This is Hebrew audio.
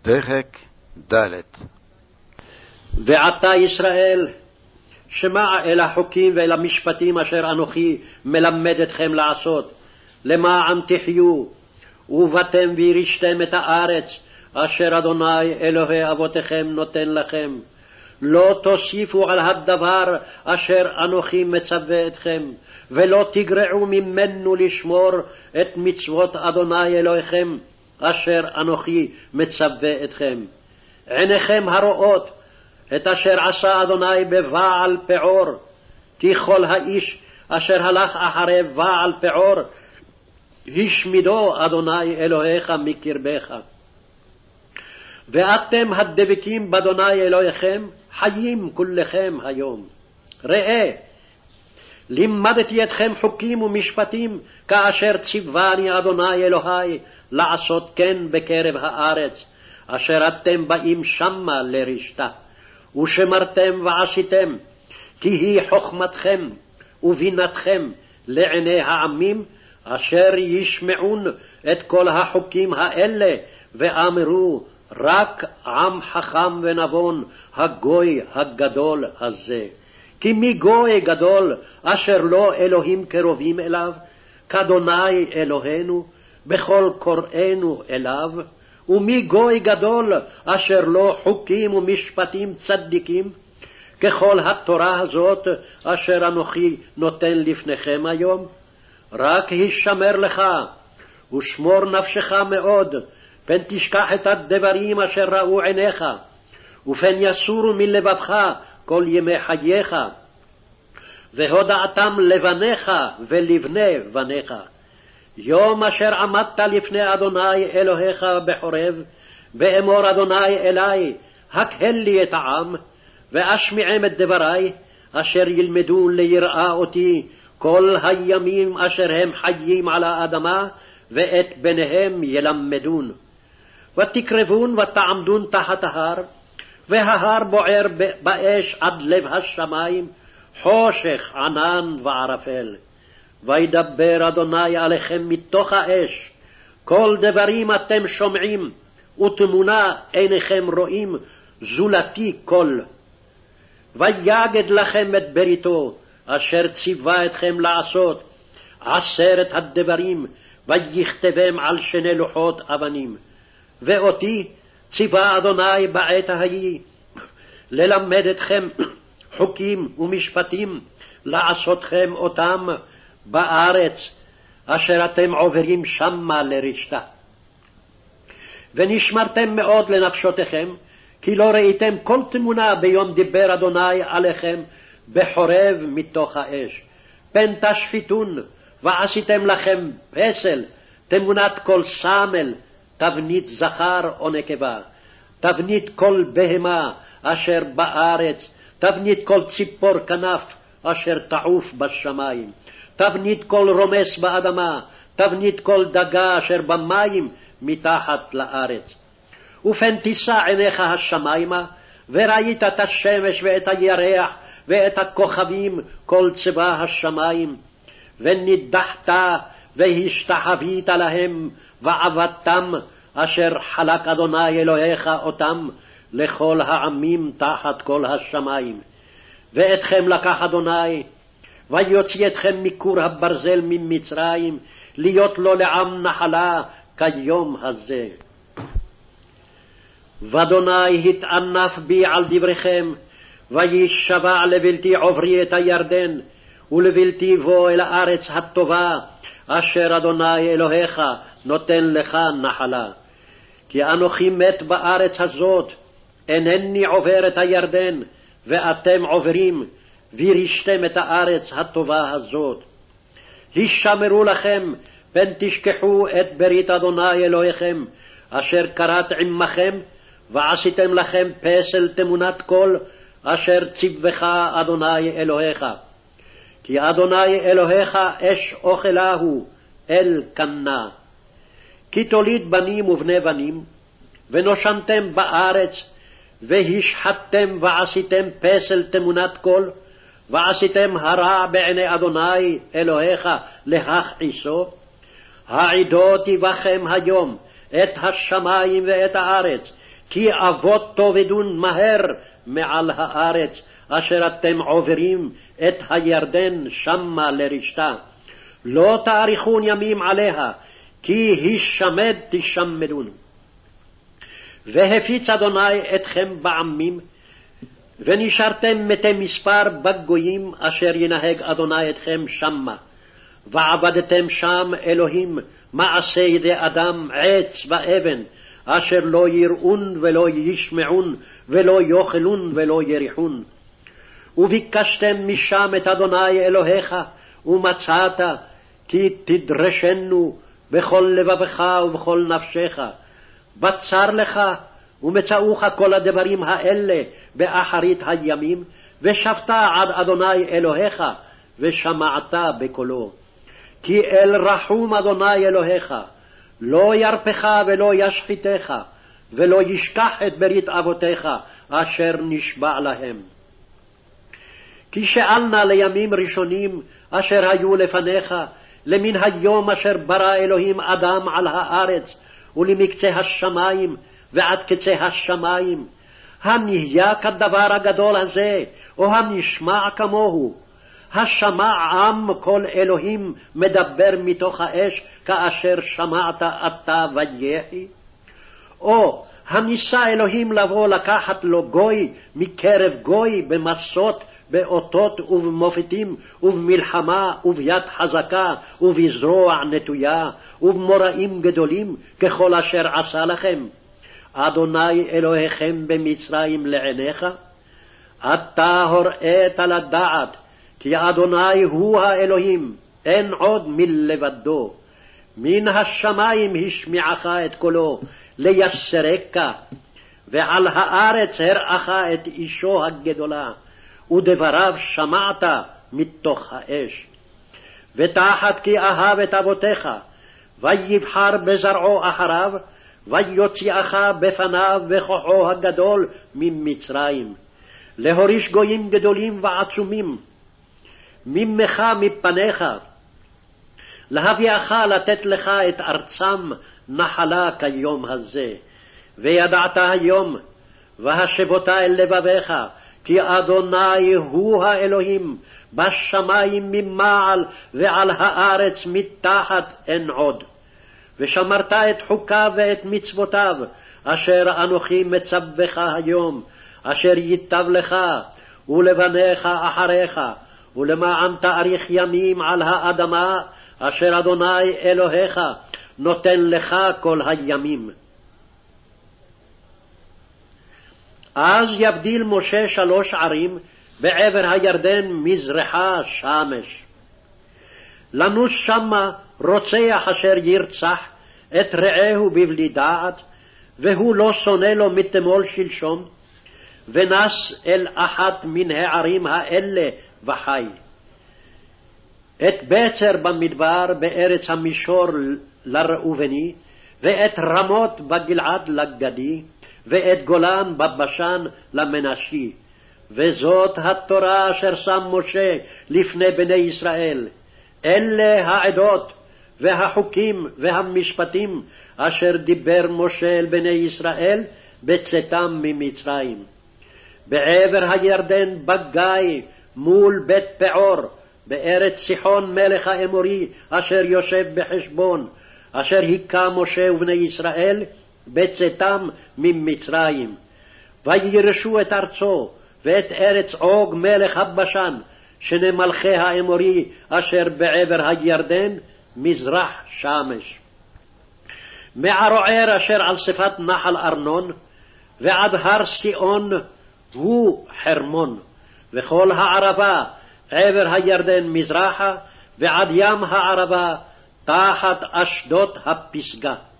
פרק ד'. ועתה ישראל, שמע אל החוקים ואל המשפטים אשר אנוכי מלמד אתכם לעשות, למען תחיו, ובאתם וירשתם את הארץ אשר אדוני אלוהי אבותיכם נותן לכם. לא תוסיפו על הדבר אשר אנוכי מצווה אתכם, ולא תגרעו ממנו לשמור את מצוות אדוני אלוהיכם אשר אנוכי מצווה אתכם. עיניכם הרואות את אשר עשה אדוני בבעל פעור, כי כל האיש אשר הלך אחרי בעל פעור, השמידו אדוני אלוהיך מקרבך. ואתם הדבקים באדוני אלוהיכם, חיים כולכם היום. ראה, לימדתי אתכם חוקים ומשפטים, כאשר ציווני אדוני אלוהי לעשות כן בקרב הארץ, אשר אתם באים שמה לרשתה, ושמרתם ועשיתם, כי היא חוכמתכם ובינתכם לעיני העמים, אשר ישמעון את כל החוקים האלה, ואמרו, רק עם חכם ונבון הגוי הגדול הזה. כי מי גוי גדול אשר לא אלוהים קרובים אליו, כאדוני אלוהינו, בכל קוראינו אליו? ומי גוי גדול אשר לא חוקים ומשפטים צדיקים, ככל התורה הזאת אשר אנוכי נותן לפניכם היום? רק הישמר לך, ושמור נפשך מאוד, פן תשכח את הדברים אשר ראו עיניך, ופן יסורו מלבבך כל ימי חייך, והודעתם לבניך ולבני בניך. יום אשר עמדת לפני אדוני אלוהיך בחורב, ואמור אדוני אלי, הקהל לי את העם, ואשמיעם את דברי, אשר ילמדו ליראה אותי כל הימים אשר הם חיים על האדמה, ואת בניהם ילמדון. ותקרבון ותעמדון תחת ההר, וההר בוער באש עד לב השמיים, חושך ענן וערפל. וידבר אדוני עליכם מתוך האש, כל דברים אתם שומעים, ותמונה עיניכם רואים, זולתי קול. ויגד לכם את בריתו, אשר ציווה אתכם לעשות, 10 הדברים, ויכתבם על 2 לוחות אבנים. ואותי ציווה אדוני בעת ההיא, ללמד אתכם חוקים ומשפטים, לעשותכם אותם בארץ אשר אתם עוברים שמה לרשתה. ונשמרתם מאוד לנפשותיכם, כי לא ראיתם כל תמונה ביום דיבר אדוני עליכם בחורב מתוך האש. פן תשחיתון, ועשיתם לכם פסל, תמונת כל סמל, תבנית זכר או נקבה, תבנית כל בהמה אשר בארץ, תבנית כל ציפור כנף אשר תעוף בשמיים, תבנית כל רומס באדמה, תבנית כל דגה אשר במים מתחת לארץ. ופן תישא עיניך השמיימה, וראית את השמש ואת הירח ואת הכוכבים כל צבא השמיים, ונידחת והשתחווית להם ועבדתם, אשר חלק אדוני אלוהיך אותם לכל העמים תחת כל השמיים. ואתכם לקח אדוני, ויוציא אתכם מכור הברזל ממצרים, להיות לו לעם נחלה כיום הזה. ואדוני התענף בי על דבריכם, וישבע לבלתי עוברי את הירדן, ולבלתי בוא אל הארץ הטובה, אשר אדוני אלוהיך נותן לך נחלה. כי אנוכי מת בארץ הזאת, אינני עובר את הירדן, ואתם עוברים, וירשתם את הארץ הטובה הזאת. הישמרו לכם, פן תשכחו את ברית אדוני אלוהיכם, אשר כרת עמכם, ועשיתם לכם פסל תמונת קול, אשר ציווך אדוני אלוהיך. כי אדוני אלוהיך אש אוכלה הוא, אל קנה. כי תוליד בנים ובני בנים, ונושנתם בארץ, והשחטתם ועשיתם פסל תמונת קול, ועשיתם הרע בעיני אדוני אלוהיך להכעיסו. העידותי בכם היום את השמיים ואת הארץ, כי אבות תאבדון מהר מעל הארץ, אשר אתם עוברים את הירדן שמה לרשתה. לא תאריכון ימים עליה, כי הישמד תשמדון. והפיץ אדוני אתכם בעמים, ונשארתם מתי מספר בגויים, אשר ינהג אדוני אתכם שמה. ועבדתם שם אלוהים מעשה ידי אדם, עץ ואבן, אשר לא יראון ולא ישמעון ולא יאכלון ולא יריחון. וביקשתם משם את אדוני אלוהיך, ומצאת, כי תדרשנו בכל לבבך ובכל נפשך. בצר לך ומצאוך כל הדברים האלה באחרית הימים, ושבת עד אדוני אלוהיך, ושמעת בקולו. כי אל רחום אדוני אלוהיך, לא ירפך ולא ישחיתך, ולא ישכח את ברית אבותיך, אשר נשבע להם. כי שאלנה לימים ראשונים, אשר היו לפניך, למן היום אשר ברא אלוהים אדם על הארץ, ולמקצה השמיים, ועד קצה השמיים, הנהיה כדבר הגדול הזה, או הנשמע כמוהו? השמע עם כל אלוהים מדבר מתוך האש, כאשר שמעת אתה ויחי? או הניסה אלוהים לבוא לקחת לו גוי מקרב גוי במסות, באותות ובמופתים, ובמלחמה, וביד חזקה, ובזרוע נטויה, ובמוראים גדולים, ככל אשר עשה לכם? אדוני אלוהיכם במצרים לעיניך? אתה הוראת לדעת, כי אדוני הוא האלוהים, אין עוד מלבדו. מן השמיים השמיעך את קולו, ליסרק, ועל הארץ הראך את אישו הגדולה, ודבריו שמעת מתוך האש. ותחת כי אהב את אבותיך, ויבחר בזרעו אחריו, ויוציאך בפניו בכוחו הגדול ממצרים, להוריש גויים גדולים ועצומים ממך מפניך, להביאך לתת לך את ארצם נחלה כיום הזה. וידעת היום, והשבותה אל לבביך, כי אדוני הוא האלוהים, בשמיים ממעל ועל הארץ מתחת אין עוד. ושמרת את חוקיו ואת מצוותיו, אשר אנוכי מצווך היום, אשר ייטב לך ולבניך אחריך, ולמען תאריך ימים על האדמה, אשר אדוני אלוהיך נותן לך כל הימים. אז יבדיל משה 3 ערים בעבר הירדן מזרחה שמש. לנוס שמה רוצח אשר ירצח את רעהו בבלי דעת, והוא לא שונא לו מתמול שלשום, ונס אל אחת מן הערים האלה וחי. את בצר במדבר בארץ המישור לראובני, ואת רמות בגלעד לגדי, ואת גולן בבשן למנשי. וזאת התורה אשר שם משה לפני בני ישראל. אלה העדות והחוקים והמשפטים אשר דיבר משה אל בני ישראל בצאתם ממצרים. בעבר הירדן בגיא מול בית פעור, בארץ סיחון מלך האמורי אשר יושב בחשבון, אשר היכה משה ובני ישראל בצאתם ממצרים. וירשו את ארצו ואת ארץ עוג מלך הבשן, שני מלכי האמורי אשר בעבר הירדן מזרח שמש. מערוער אשר על שפת נחל ארנון ועד הר סיאון הוא חרמון, וכל הערבה עבר הירדן מזרחה, ועד ים הערבה תחת אשדות הפסגה.